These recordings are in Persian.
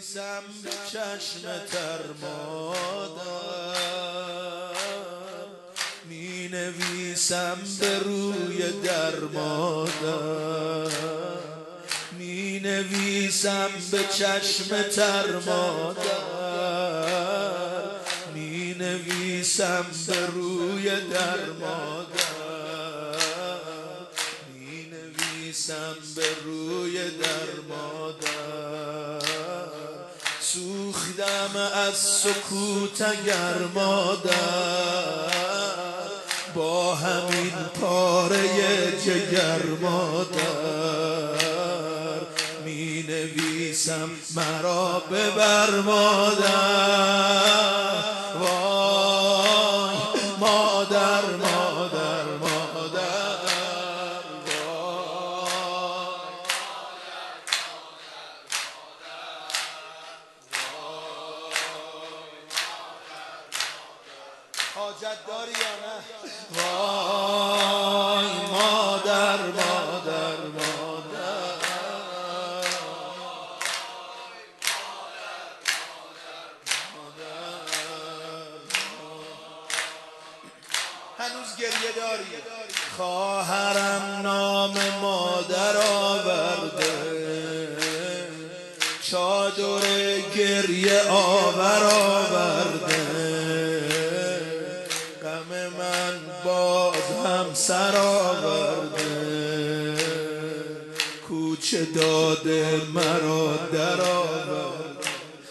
نویسم به چشم تر مادر، می نویسم به روی در مادر، می نویسم به چشم تر مادر، می نویسم به روی در مادر، می نویسم به روی در مادر. سوختم از سکوت اگر مادر، با همین پاره جگر مادر، می نویسم مرا ببر مادر. وای مادر مادر مادر، حاجت داری یا نه؟ وای مادر مادر مادر، هنوز گریه داری؟ خواهرم نام مادر آورده، چادر گریه آور آورده، من باز هم سر آورده، کوچه داده مرا در آورده،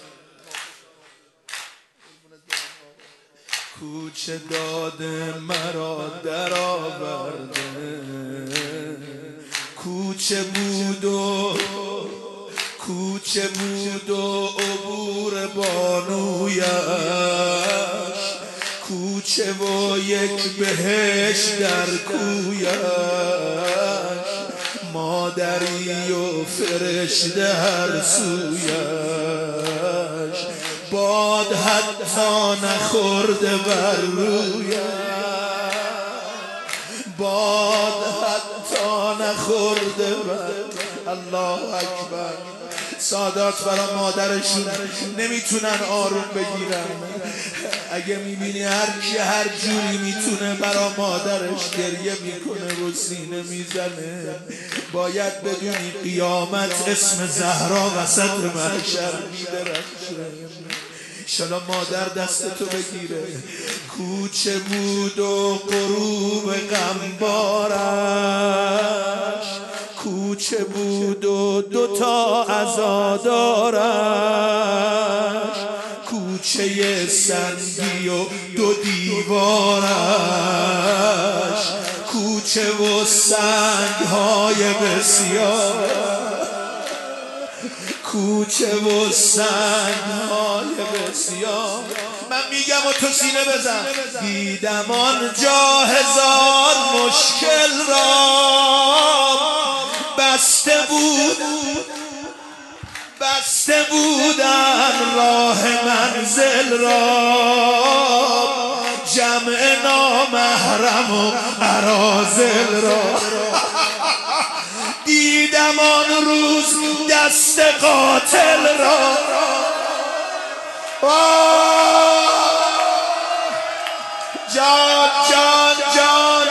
کوچه داده مرا در آورده، کوچه بود و عبور بانویش، کوچه و یک بهشت در کویش، مادری و فرشته هر سویش، باد حتی نخورده بر رویش، باد حتی نخورده بر. الله اکبر. سادات برای مادرشون نمیتونن آروم بگیرن. اگه میبینی هر کی هر جوری میتونه برای مادرش گریه میکنه و سینه میزنه، باید بدونی قیامت اسم زهرا وسط محشر میدرخشه. انشالله مادر دستتو بگیره. کوچه بود و غروب غمبارش، کوچه بود و دوتا عزادارش، کوچه سنگی و دو دیوارش، کوچه و سنگ‌های بسیار، کوچه و سنگ‌های بسیار. من میگم و تو سینه بزن. دیدم آنجا هزار مشکل را، بسته بودن راه منزل را، جمع نامحرم و اراذل را. دیدم آن روز دست قاتل را، جان جان جان،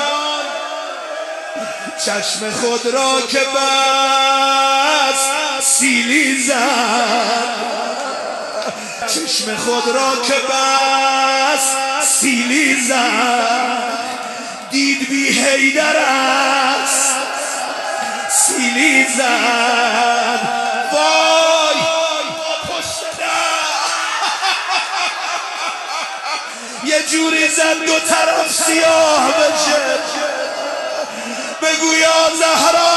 چشم خود را که بس سیلی زد، چشم خود را که بس سیلی زد، دید بی حیدر است سیلی زد. وای یه جوری زد دو طرف سیاه بشه، بگو یا زهرا